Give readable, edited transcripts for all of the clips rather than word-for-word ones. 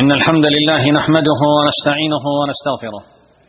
إن الحمد لله نحمده ونستعينه ونستغفره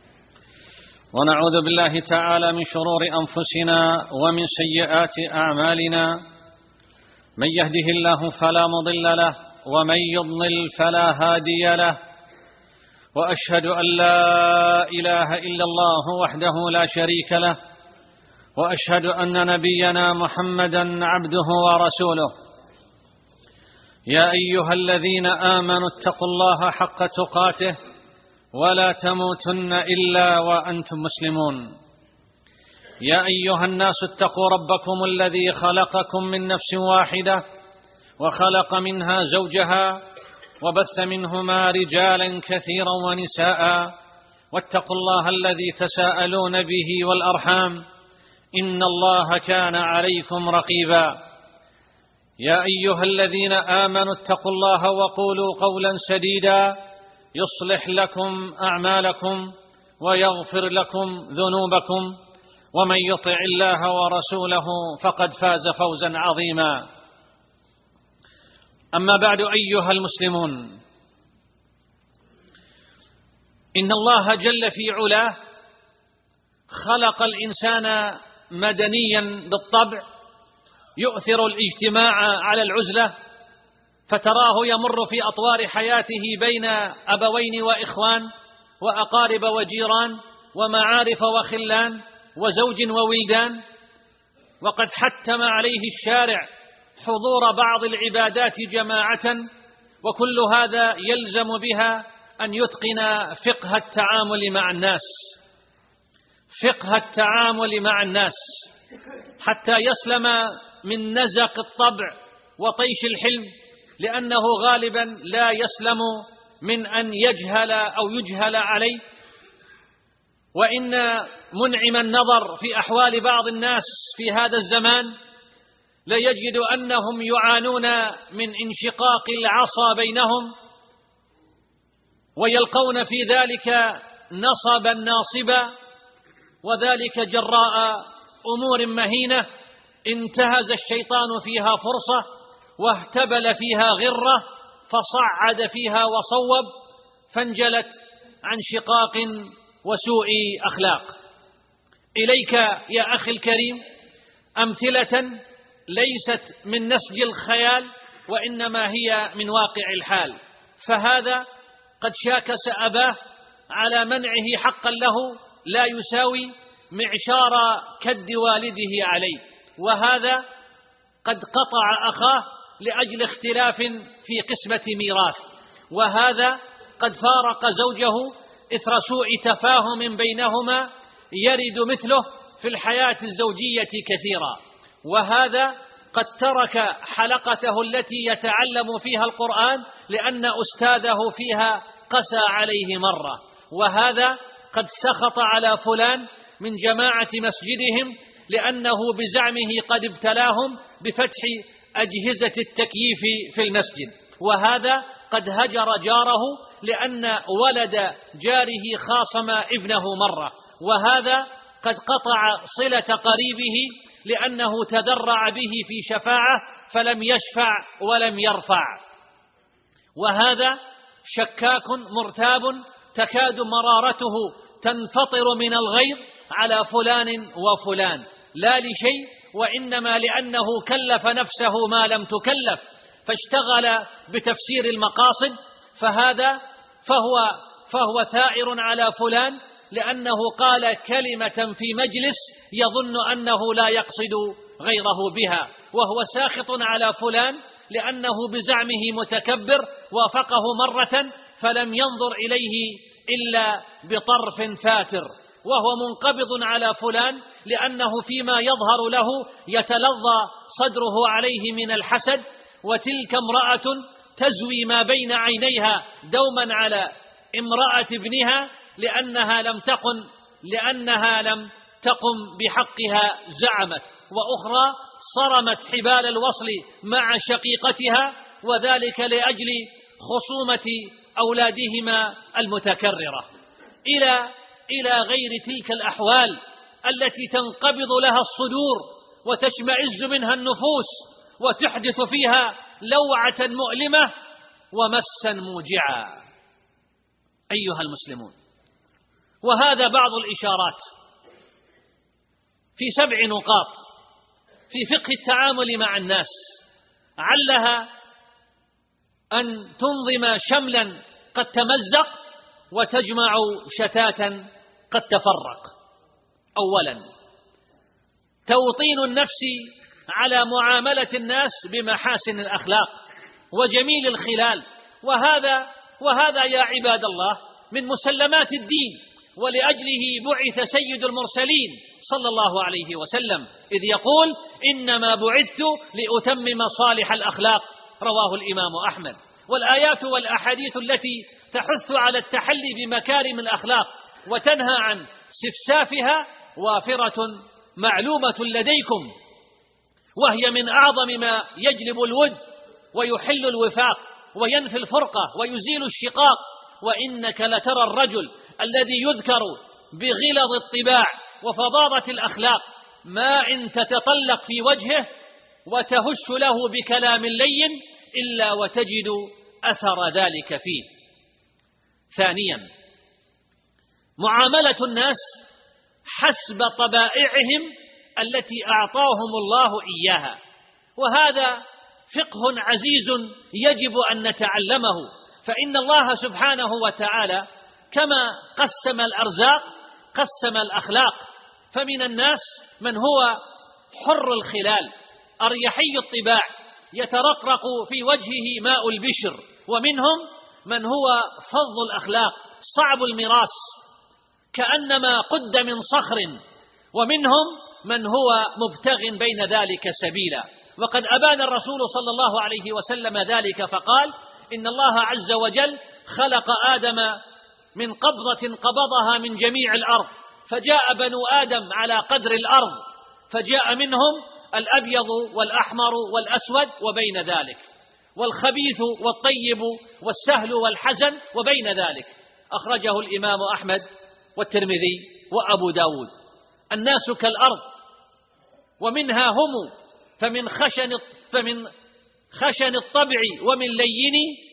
ونعوذ بالله تعالى من شرور أنفسنا ومن سيئات أعمالنا. من يهده الله فلا مضل له ومن يضلل فلا هادي له، وأشهد أن لا إله إلا الله وحده لا شريك له، وأشهد أن نبينا محمدا عبده ورسوله. يا أيها الذين آمنوا اتقوا الله حق تقاته ولا تموتن إلا وأنتم مسلمون. يا أيها الناس اتقوا ربكم الذي خلقكم من نفس واحدة وخلق منها زوجها وبث منهما رجالا كثيرا ونساء، واتقوا الله الذي تساءلون به والأرحام إن الله كان عليكم رقيبا. يا أيها الذين آمنوا اتقوا الله وقولوا قولا سديدا يصلح لكم أعمالكم ويغفر لكم ذنوبكم، ومن يطع الله ورسوله فقد فاز فوزا عظيما. أما بعد أيها المسلمون، إن الله جل في علاه خلق الإنسان مدنيا بالطبع، يؤثر الاجتماع على العزلة، فتراه يمر في أطوار حياته بين أبوين وإخوان وأقارب وجيران ومعارف وخلان وزوج وولدان، وقد حتم عليه الشارع حضور بعض العبادات جماعة، وكل هذا يلزم بها أن يتقن فقه التعامل مع الناس، فقه التعامل مع الناس، حتى يسلم من نزق الطبع وطيش الحلم، لأنه غالبا لا يسلم من أن يجهل أو يجهل عليه. وإن منعم النظر في أحوال بعض الناس في هذا الزمان ليجد أنهم يعانون من انشقاق العصا بينهم، ويلقون في ذلك نصبا ناصبا، وذلك جراء أمور مهينة انتهز الشيطان فيها فرصة واهتبل فيها غرة فصعد فيها وصوب، فانجلت عن شقاق وسوء أخلاق. إليك يا أخي الكريم أمثلة ليست من نسج الخيال، وإنما هي من واقع الحال. فهذا قد شاكس أباه على منعه حقا له لا يساوي معشار كد والده عليه، وهذا قد قطع أخاه لأجل اختلاف في قسمة ميراث، وهذا قد فارق زوجه إثر سوء تفاهم بينهما يرد مثله في الحياة الزوجية كثيرا، وهذا قد ترك حلقته التي يتعلم فيها القرآن لأن أستاذه فيها قسى عليه مرة، وهذا قد سخط على فلان من جماعة مسجدهم لأنه بزعمه قد ابتلاهم بفتح أجهزة التكييف في المسجد، وهذا قد هجر جاره لأن ولد جاره خاصم ابنه مرة، وهذا قد قطع صلة قريبه لأنه تدرع به في شفاعة فلم يشفع ولم يرفع، وهذا شكاك مرتاب تكاد مرارته تنفطر من الغيظ على فلان وفلان، لا لشيء وإنما لأنه كلف نفسه ما لم تكلف فاشتغل بتفسير المقاصد، فهو ثائر على فلان لأنه قال كلمة في مجلس يظن أنه لا يقصد غيره بها، وهو ساخط على فلان لأنه بزعمه متكبر وافقه مرة فلم ينظر إليه إلا بطرف فاتر، وهو منقبض على فلان لأنه فيما يظهر له يتلظى صدره عليه من الحسد، وتلك امرأة تزوي ما بين عينيها دوما على امرأة ابنها لأنها لم تقم بحقها زعمت، وأخرى صرمت حبال الوصل مع شقيقتها، وذلك لأجل خصومة أولادهما المتكررة، إلى غير تلك الأحوال التي تنقبض لها الصدور وتشمئز منها النفوس وتحدث فيها لوعة مؤلمة ومسا موجعا. أيها المسلمون. وهذا بعض الإشارات في 7 نقاط في فقه التعامل مع الناس، علها أن تنظم شملا قد تمزق وتجمع شتاتا قد تفرق. أولا، توطين النفس على معاملة الناس بمحاسن الأخلاق وجميل الخلال، وهذا يا عباد الله من مسلمات الدين، ولأجله بعث سيد المرسلين صلى الله عليه وسلم، إذ يقول: إنما بعثت لأتمم صالح الأخلاق، رواه الإمام أحمد. والآيات والأحاديث التي تحث على التحلي بمكارم الأخلاق وتنهى عن سفسافها وافرة معلومة لديكم، وهي من أعظم ما يجلب الود ويحل الوفاق وينفي الفرقة ويزيل الشقاق. وإنك لترى الرجل الذي يذكر بغلظ الطباع وفظاظة الأخلاق ما إن تتطلق في وجهه وتهش له بكلام لين إلا وتجد أثر ذلك فيه. ثانيا، معاملة الناس حسب طبائعهم التي أعطاهم الله إياها، وهذا فقه عزيز يجب أن نتعلمه، فإن الله سبحانه وتعالى كما قسم الأرزاق قسم الأخلاق، فمن الناس من هو حر الخلال أريحي الطباع يترقرق في وجهه ماء البشر، ومنهم من هو فظ الأخلاق صعب المراس كأنما قد من صخر، ومنهم من هو مبتغ بين ذلك سبيلا. وقد أبان الرسول صلى الله عليه وسلم ذلك فقال: إن الله عز وجل خلق آدم من قبضة قبضها من جميع الأرض، فجاء بنو آدم على قدر الأرض، فجاء منهم الأبيض والأحمر والأسود وبين ذلك، والخبيث والطيب والسهل والحزن وبين ذلك. أخرجه الإمام أحمد والترمذي وأبو داود. الناس كالأرض ومنها هم، فمن خشن الطبع ومن لين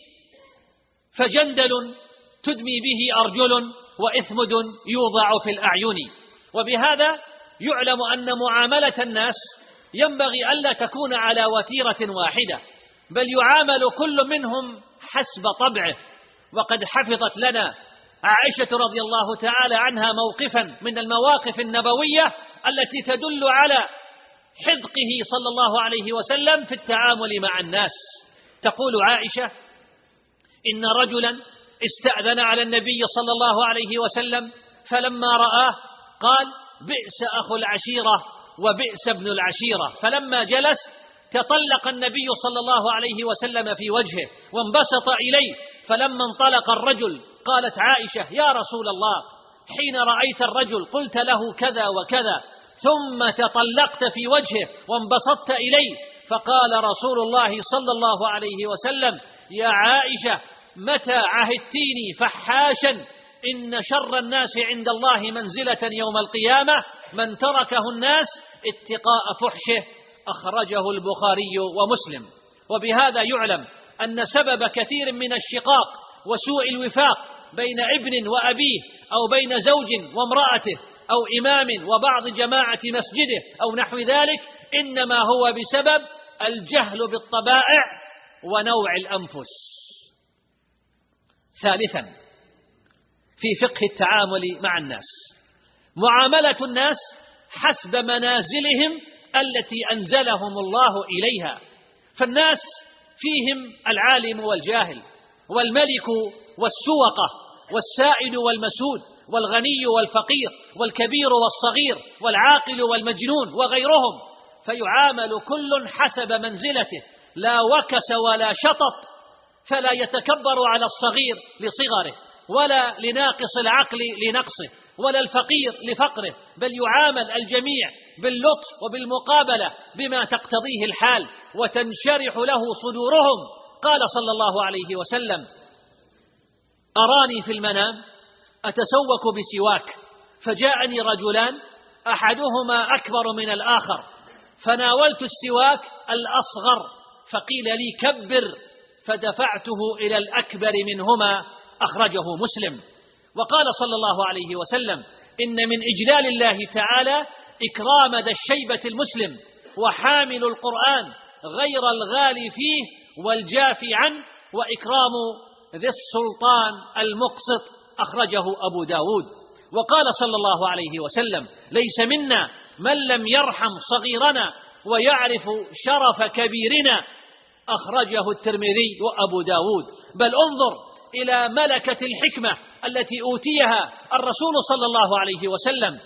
فجندل تدمي به أرجل وإثمد يوضع في الأعين. وبهذا يعلم أن معاملة الناس ينبغي ألا تكون على وتيرة واحدة، بل يعامل كل منهم حسب طبعه. وقد حفظت لنا عائشة رضي الله تعالى عنها موقفا من المواقف النبوية التي تدل على حذقه صلى الله عليه وسلم في التعامل مع الناس. تقول عائشة: إن رجلا استأذن على النبي صلى الله عليه وسلم، فلما رآه قال: بئس أخو العشيرة وبئس ابن العشيرة. فلما جلس تطلق النبي صلى الله عليه وسلم في وجهه وانبسط إليه. فلما انطلق الرجل قالت عائشة: يا رسول الله، حين رأيت الرجل قلت له كذا وكذا، ثم تطلقت في وجهه وانبسطت إليه. فقال رسول الله صلى الله عليه وسلم: يا عائشة، متى عهدتيني فحاشا؟ إن شر الناس عند الله منزلة يوم القيامة من تركه الناس اتقاء فحشه. أخرجه البخاري ومسلم. وبهذا يعلم أن سبب كثير من الشقاق وسوء الوفاق بين ابن وأبيه، أو بين زوج وامرأته، أو إمام وبعض جماعة مسجده، أو نحو ذلك، إنما هو بسبب الجهل بالطبائع ونوع الأنفس. ثالثا، في فقه التعامل مع الناس، معاملة الناس حسب منازلهم التي أنزلهم الله إليها. فالناس فيهم العالم والجاهل، والملك والسوقة، والسائد والمسود، والغني والفقير، والكبير والصغير، والعاقل والمجنون وغيرهم، فيعامل كل حسب منزلته، لا وكس ولا شطط، فلا يتكبر على الصغير لصغره، ولا لناقص العقل لنقصه، ولا الفقير لفقره، بل يعامل الجميع باللطف وبالمقابلة بما تقتضيه الحال وتنشرح له صدورهم. قال صلى الله عليه وسلم: أراني في المنام أتسوك بسواك، فجاءني رجلان أحدهما أكبر من الآخر، فناولت السواك الأصغر فقيل لي كبر، فدفعته إلى الأكبر منهما. أخرجه مسلم. وقال صلى الله عليه وسلم: إن من إجلال الله تعالى إكرام ذا الشيبة المسلم وحامل القرآن غير الغالي فيه والجافي عنه، وإكرام ذي السلطان المقسط. أخرجه أبو داود. وقال صلى الله عليه وسلم: ليس منا من لم يرحم صغيرنا ويعرف شرف كبيرنا. أخرجه الترمذي وأبو داود. بل انظر إلى ملكة الحكمة التي أوتيها الرسول صلى الله عليه وسلم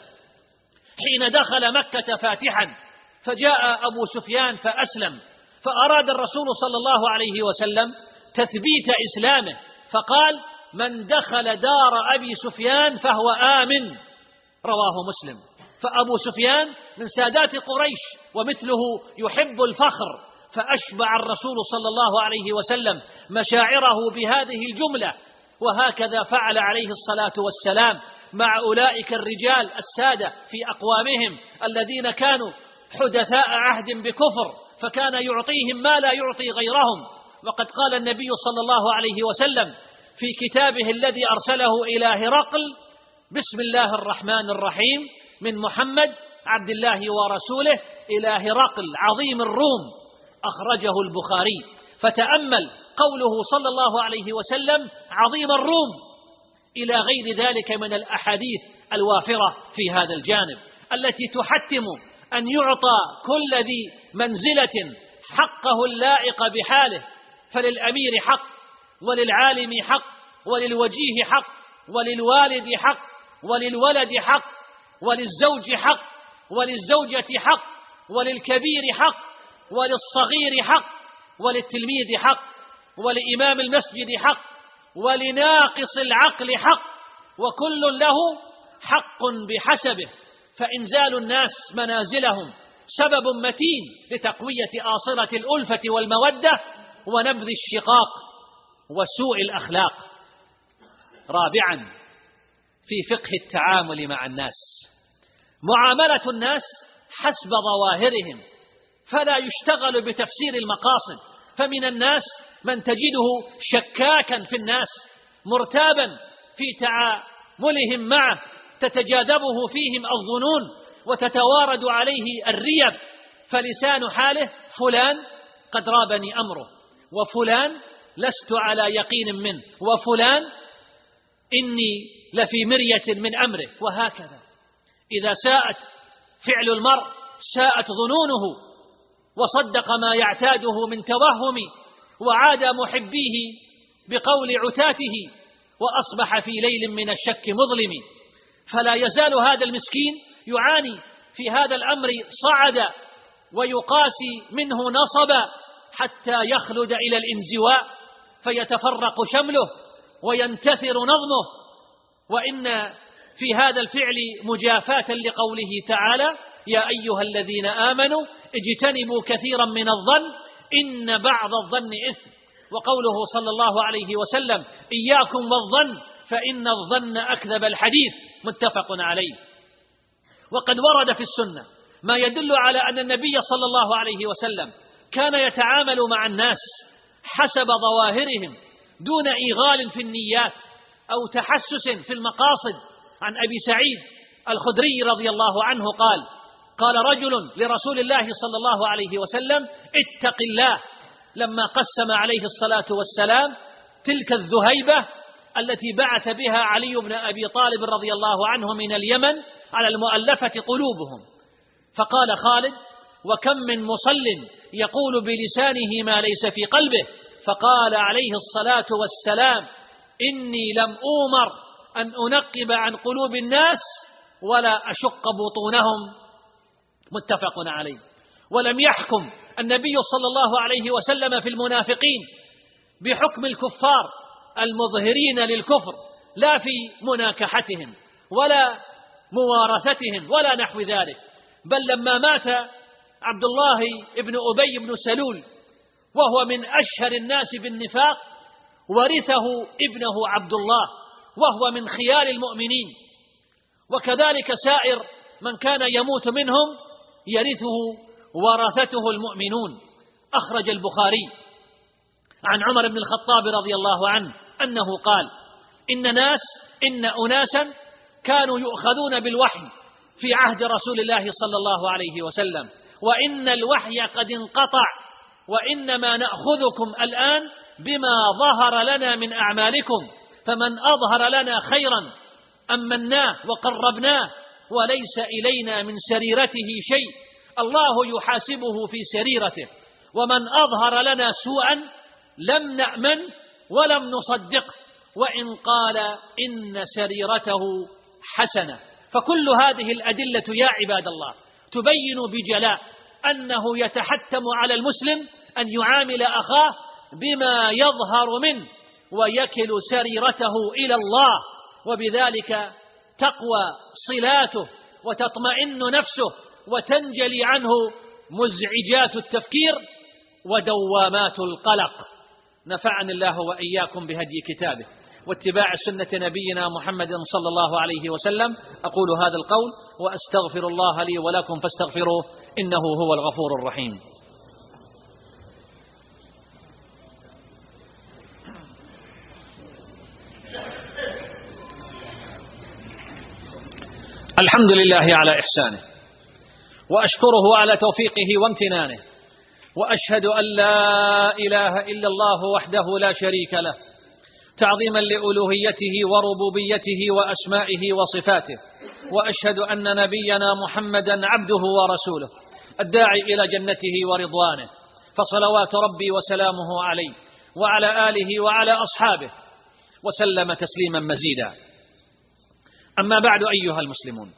حين دخل مكة فاتحا، فجاء أبو سفيان فأسلم، فأراد الرسول صلى الله عليه وسلم تثبيت إسلامه، فقال: من دخل دار أبي سفيان فهو آمن. رواه مسلم. فأبو سفيان من سادات قريش ومثله يحب الفخر، فأشبع الرسول صلى الله عليه وسلم مشاعره بهذه الجملة. وهكذا فعل عليه الصلاة والسلام مع أولئك الرجال السادة في أقوامهم الذين كانوا حدثاء عهد بكفر، فكان يعطيهم ما لا يعطي غيرهم. وقد قال النبي صلى الله عليه وسلم في كتابه الذي أرسله إلى هرقل: بسم الله الرحمن الرحيم، من محمد عبد الله ورسوله إلى هرقل عظيم الروم. أخرجه البخاري. فتأمل قوله صلى الله عليه وسلم عظيم الروم إلى غير ذلك من الأحاديث الوافرة في هذا الجانب، التي تحتم أن يعطى كل ذي منزلة حقه اللائق بحاله. فللأمير حق، وللعالم حق، وللوجيه حق، وللوالد حق، وللولد حق، وللزوج حق، وللزوجة حق، وللكبير حق، وللصغير حق، وللتلميذ حق، ولإمام المسجد حق، ولناقص العقل حق، وكل له حق بحسبه. فإنزال الناس منازلهم سبب متين لتقوية آصرة الألفة والمودة ونبذ الشقاق وسوء الأخلاق. رابعا، في فقه التعامل مع الناس، معاملة الناس حسب ظواهرهم، فلا يشتغل بتفسير المقاصد. فمن الناس من تجده شكاكا في الناس، مرتابا في تعاملهم معه، تتجاذبه فيهم الظنون وتتوارد عليه الريب، فلسان حاله: فلان قد رابني أمره، وفلان لست على يقين منه، وفلان إني لفي مرية من أمره. وهكذا إذا ساءت فعل المرء ساءت ظنونه، وصدق ما يعتاده من توهم، وعاد محبيه بقول عتاته، وأصبح في ليل من الشك مظلم. فلا يزال هذا المسكين يعاني في هذا الأمر صعدا، ويقاسي منه نصبا، حتى يخلد إلى الانزواء فيتفرق شمله وينتثر نظمه. وإن في هذا الفعل مجافاة لقوله تعالى: يا أيها الذين آمنوا اجتنبوا كثيرا من الظن إن بعض الظن إثم. وقوله صلى الله عليه وسلم: إياكم والظن فإن الظن أكذب الحديث. متفق عليه. وقد ورد في السنة ما يدل على أن النبي صلى الله عليه وسلم كان يتعامل مع الناس حسب ظواهرهم دون إيغال في النيات أو تحسس في المقاصد. عن أبي سعيد الخدري رضي الله عنه قال: قال رجل لرسول الله صلى الله عليه وسلم: اتق الله، لما قسم عليه الصلاة والسلام تلك الذهيبة التي بعث بها علي بن أبي طالب رضي الله عنه من اليمن على المؤلفة قلوبهم. فقال خالد: وكم من مصل يقول بلسانه ما ليس في قلبه. فقال عليه الصلاة والسلام: إني لم أؤمر أن أنقب عن قلوب الناس ولا أشق بطونهم. متفق عليه. ولم يحكم النبي صلى الله عليه وسلم في المنافقين بحكم الكفار المظهرين للكفر، لا في مناكحتهم ولا موارثتهم ولا نحو ذلك. بل لما مات عبد الله بن أبي بن سلول وهو من أشهر الناس بالنفاق، ورثه ابنه عبد الله وهو من خيار المؤمنين، وكذلك سائر من كان يموت منهم يرثه ورثته المؤمنون. أخرج البخاري عن عمر بن الخطاب رضي الله عنه أنه قال: إن أناسا كانوا يؤخذون بالوحي في عهد رسول الله صلى الله عليه وسلم، وإن الوحي قد انقطع، وإنما نأخذكم الآن بما ظهر لنا من أعمالكم، فمن أظهر لنا خيرا أمناه وقربناه، وليس إلينا من سريرته شيء، الله يحاسبه في سريرته، ومن أظهر لنا سوءا لم نأمن ولم نصدقه، وإن قال إن سريرته حسنة. فكل هذه الأدلة يا عباد الله تبين بجلاء أنه يتحتم على المسلم أن يعامل أخاه بما يظهر منه ويكل سريرته إلى الله، وبذلك تقوى صلاته وتطمئن نفسه وتنجلي عنه مزعجات التفكير ودوامات القلق. نفعني الله وإياكم بهدي كتابه واتباع سنة نبينا محمد صلى الله عليه وسلم. أقول هذا القول وأستغفر الله لي ولكم فاستغفروه إنه هو الغفور الرحيم. الحمد لله على إحسانه، وأشكره على توفيقه وامتنانه، وأشهد أن لا إله إلا الله وحده لا شريك له، تعظيما لألوهيته وربوبيته وأسمائه وصفاته، وأشهد أن نبينا محمدا عبده ورسوله الداعي إلى جنته ورضوانه، فصلوات ربي وسلامه عليه وعلى آله وعلى أصحابه وسلم تسليما مزيدا. أما بعد أيها المسلمون،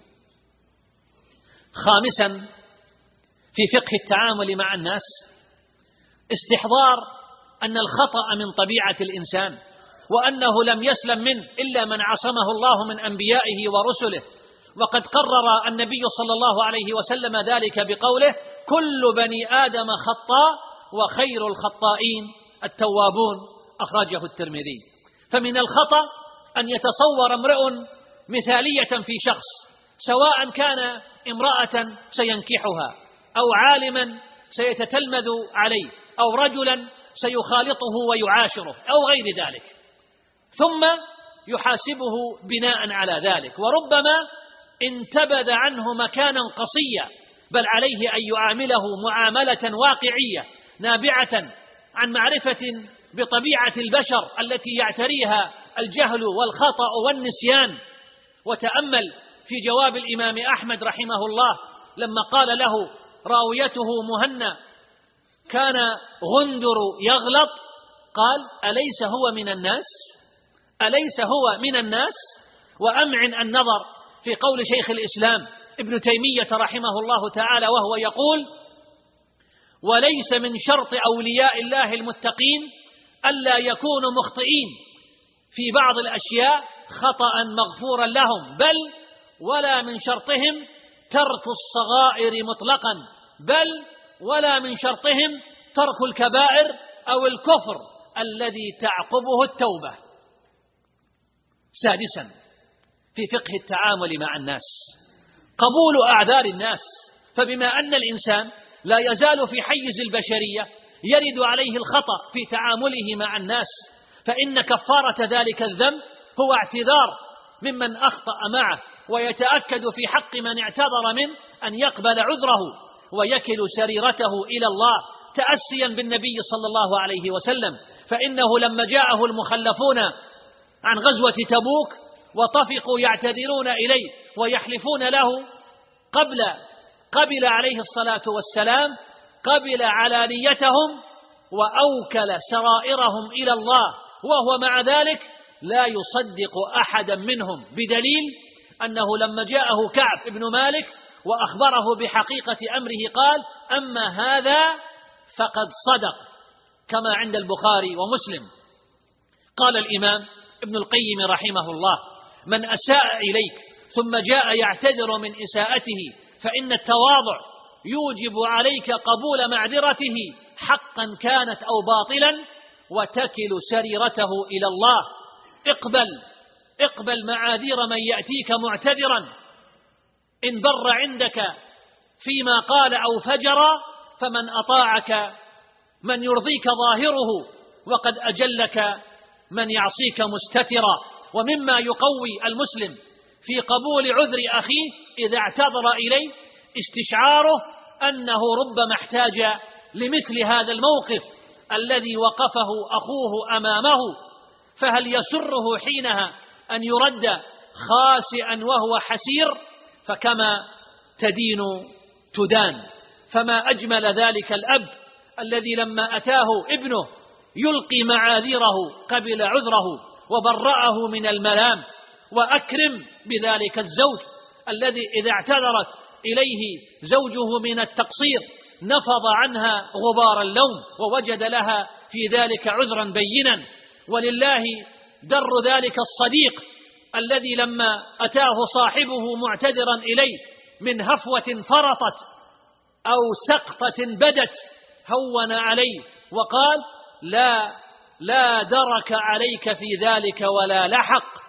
خامسا في فقه التعامل مع الناس استحضار أن الخطأ من طبيعة الإنسان، وأنه لم يسلم منه إلا من عصمه الله من أنبيائه ورسله، وقد قرر النبي صلى الله عليه وسلم ذلك بقوله: كل بني آدم خطاء وخير الخطائين التوابون، أخرجه الترمذي. فمن الخطأ أن يتصور امرئ مثالية في شخص، سواء كان امرأة سينكحها، أو عالما سيتتلمذ عليه، أو رجلا سيخالطه ويعاشره، أو غير ذلك، ثم يحاسبه بناء على ذلك، وربما انتبذ عنه مكانا قصيا، بل عليه أن يعامله معاملة واقعية نابعة عن معرفة بطبيعة البشر التي يعتريها الجهل والخطأ والنسيان. وتأمل في جواب الإمام أحمد رحمه الله لما قال له راويته مهنا: كان غندر يغلط، قال: أليس هو من الناس؟ أليس هو من الناس؟ وأمعن النظر في قول شيخ الإسلام ابن تيمية رحمه الله تعالى وهو يقول: وليس من شرط أولياء الله المتقين ألا يكونوا مخطئين في بعض الأشياء خطأ مغفورا لهم، بل ولا من شرطهم ترك الصغائر مطلقا، بل ولا من شرطهم ترك الكبائر أو الكفر الذي تعقبه التوبة. سادسا في فقه التعامل مع الناس قبول أعذار الناس، فبما أن الإنسان لا يزال في حيز البشرية يرد عليه الخطأ في تعامله مع الناس، فإن كفارة ذلك الذنب هو اعتذار ممن أخطأ معه، ويتأكد في حق من اعتذر منه أن يقبل عذره ويكل سريرته إلى الله، تأسيا بالنبي صلى الله عليه وسلم، فإنه لما جاءه المخلفون عن غزوة تبوك وطفقوا يعتذرون إليه ويحلفون له، قبل عليه الصلاة والسلام، قبل علانيتهم وأوكل سرائرهم إلى الله، وهو مع ذلك لا يصدق أحدا منهم، بدليل أنه لما جاءه كعب بن مالك وأخبره بحقيقة أمره قال: أما هذا فقد صدق، كما عند البخاري ومسلم. قال الإمام ابن القيم رحمه الله: من أساء إليك ثم جاء يعتذر من إساءته فإن التواضع يوجب عليك قبول معذرته حقا كانت أو باطلا، وتكل سريرته إلى الله. اقبل معاذير من يأتيك معتذرا، إن بر عندك فيما قال أو فجر، فمن أطاعك من يرضيك ظاهره، وقد أجلك من يعصيك مستترا. ومما يقوي المسلم في قبول عذر أخيه إذا اعتذر إليه استشعاره أنه ربما احتاج لمثل هذا الموقف الذي وقفه أخوه أمامه، فهل يسره حينها أن يرد خاسئا وهو حسير؟ فكما تدين تدان. فما أجمل ذلك الأب الذي لما أتاه ابنه يلقي معاذيره قبل عذره وبرأه من الملام. وأكرم بذلك الزوج الذي إذا اعتذرت إليه زوجه من التقصير نفض عنها غبار اللوم ووجد لها في ذلك عذرا بينا. ولله در ذلك الصديق الذي لما أتاه صاحبه معتذرا إليه من هفوة فرطت أو سقطة بدت هون عليه وقال: لا درك عليك في ذلك ولا لحق.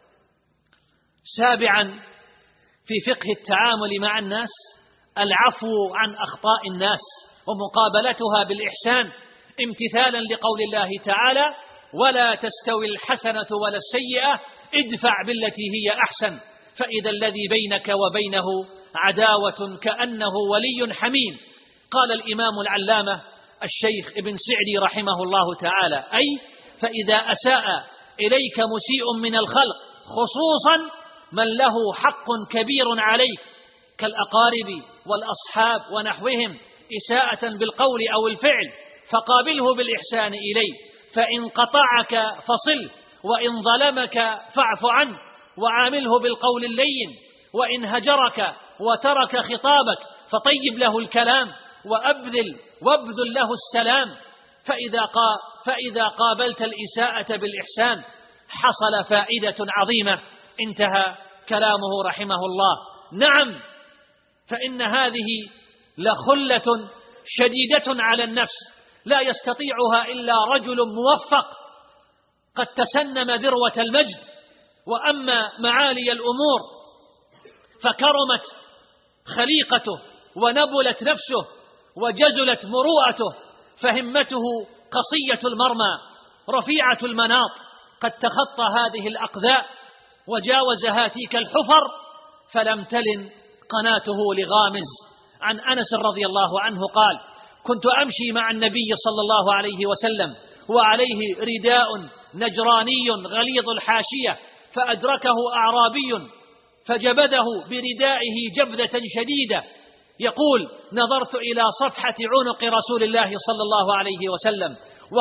سابعا في فقه التعامل مع الناس العفو عن أخطاء الناس ومقابلتها بالإحسان، امتثالا لقول الله تعالى: ولا تستوي الحسنة ولا السيئة ادفع بالتي هي أحسن فإذا الذي بينك وبينه عداوة كأنه ولي حميم. قال الإمام العلامة الشيخ ابن سعدي رحمه الله تعالى: أي فإذا أساء إليك مسيء من الخلق خصوصا من له حق كبير عليك كالأقارب والأصحاب ونحوهم إساءة بالقول أو الفعل فقابله بالإحسان إليه، فإن قطعك فصل، وإن ظلمك فاعف عنه وعامله بالقول اللين، وإن هجرك وترك خطابك فطيب له الكلام وابذل له السلام. فإذا قابلت الإساءة بالإحسان حصل فائدة عظيمة. انتهى كلامه رحمه الله. نعم، فإن هذه لخلة شديدة على النفس لا يستطيعها إلا رجل موفق قد تسنم ذروة المجد. وأما معالي الأمور فكرمت خليقته ونبلت نفسه وجزلت مروءته، فهمته قصية المرمى رفيعة المناط، قد تخطى هذه الأقذاء وجاوز هاتيك الحفر فلم تلن قناته لغامز. عن أنس رضي الله عنه قال: كنت أمشي مع النبي صلى الله عليه وسلم وعليه رداء نجراني غليظ الحاشية، فأدركه أعرابي فجبده بردائه جبذة شديدة، يقول: نظرت إلى صفحة عنق رسول الله صلى الله عليه وسلم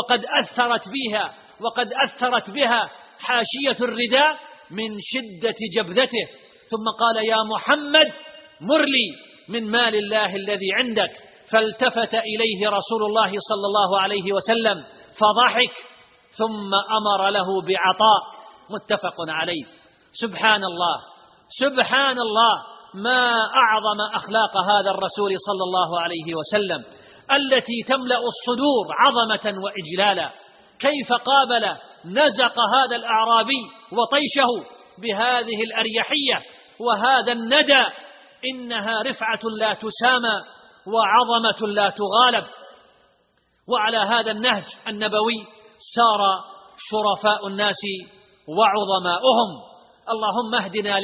وقد أثرت بها حاشية الرداء من شدة جبذته، ثم قال: يا محمد مر لي من مال الله الذي عندك. فالتفت إليه رسول الله صلى الله عليه وسلم فضحك ثم أمر له بعطاء. متفق عليه. سبحان الله، ما أعظم أخلاق هذا الرسول صلى الله عليه وسلم التي تملأ الصدور عظمة وإجلالا. كيف قابل نزق هذا الأعرابي وطيشه بهذه الأريحية وهذا الندى. إنها رفعة لا تسامى وعظمة لا تغالب. وعلى هذا النهج النبوي سار شرفاء الناس وعظماؤهم. اللهم اهدنا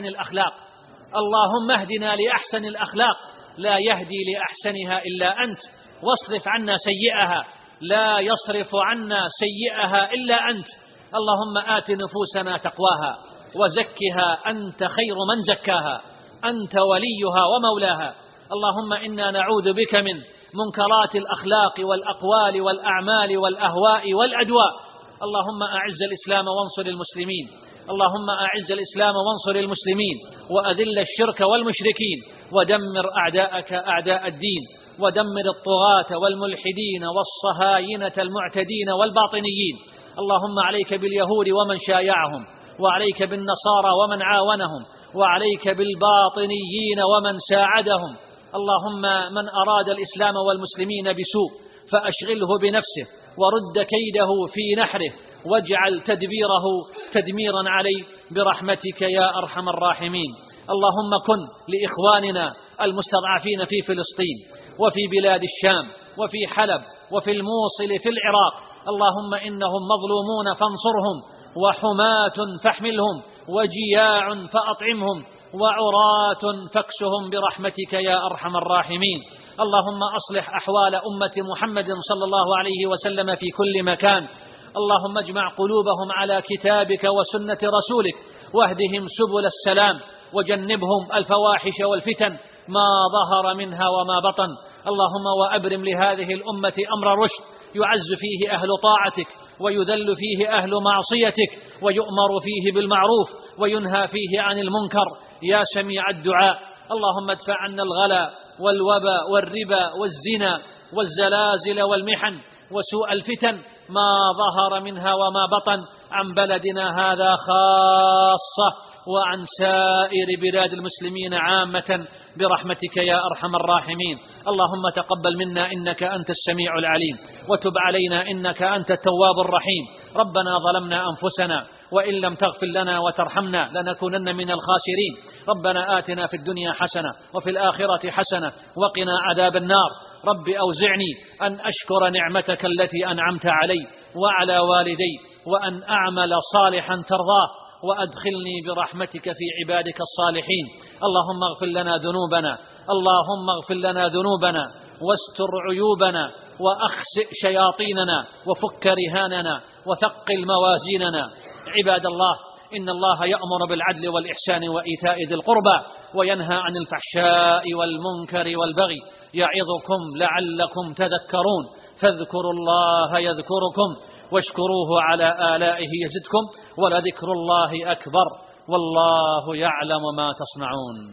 لأحسن الأخلاق لا يهدي لأحسنها إلا أنت، واصرف عنا سيئها لا يصرف عنا سيئها إلا أنت. اللهم آت نفوسنا تقواها وزكها أنت خير من زكاها، أنت وليها ومولاها. اللهم إنا نعوذ بك من منكرات الأخلاق والأقوال والأعمال والأهواء والأدواء. اللهم أعز الإسلام وانصر المسلمين وأذل الشرك والمشركين ودمر أعداءك أعداء الدين، ودمر الطغاة والملحدين والصهاينة المعتدين والباطنيين. اللهم عليك باليهود ومن شايعهم، وعليك بالنصارى ومن عاونهم، وعليك بالباطنيين ومن ساعدهم. اللهم من أراد الإسلام والمسلمين بسوء فأشغله بنفسه ورد كيده في نحره، واجعل تدبيره تدميرا عليه برحمتك يا أرحم الراحمين. اللهم كن لإخواننا المستضعفين في فلسطين وفي بلاد الشام وفي حلب وفي الموصل في العراق. اللهم إنهم مظلومون فانصرهم، وحماة فاحملهم وجياع فأطعمهم وعراة فاكسهم برحمتك يا أرحم الراحمين. اللهم أصلح أحوال أمة محمد صلى الله عليه وسلم في كل مكان. اللهم اجمع قلوبهم على كتابك وسنة رسولك، واهدهم سبل السلام، وجنبهم الفواحش والفتن ما ظهر منها وما بطن. اللهم وأبرم لهذه الأمة أمر رشد يعز فيه أهل طاعتك ويذل فيه أهل معصيتك، ويؤمر فيه بالمعروف وينهى فيه عن المنكر يا سميع الدعاء. اللهم ادفع عنا الغلا والوبا والربا والزنا والزلازل والمحن وسوء الفتن ما ظهر منها وما بطن عن بلدنا هذا خاصة، وعن سائر بلاد المسلمين عامة برحمتك يا أرحم الراحمين. اللهم تقبل منا إنك أنت السميع العليم، وتب علينا إنك أنت التواب الرحيم. ربنا ظلمنا أنفسنا وإن لم تغفر لنا وترحمنا لنكونن من الخاسرين. ربنا آتنا في الدنيا حسنة وفي الآخرة حسنة وقنا عذاب النار. رب أوزعني أن أشكر نعمتك التي أنعمت علي وعلى والدي، وأن أعمل صالحا ترضاه، وأدخلني برحمتك في عبادك الصالحين. اللهم اغفر لنا ذنوبنا، اللهم اغفر لنا ذنوبنا واستر عيوبنا وأخسئ شياطيننا وفك رهاننا وثقل موازيننا. عباد الله، إن الله يأمر بالعدل والإحسان وإيتاء ذي القربى وينهى عن الفحشاء والمنكر والبغي يعظكم لعلكم تذكرون. فاذكروا الله يذكركم واشكروه على آلائه يزدكم، ولذكر الله أكبر والله يعلم ما تصنعون.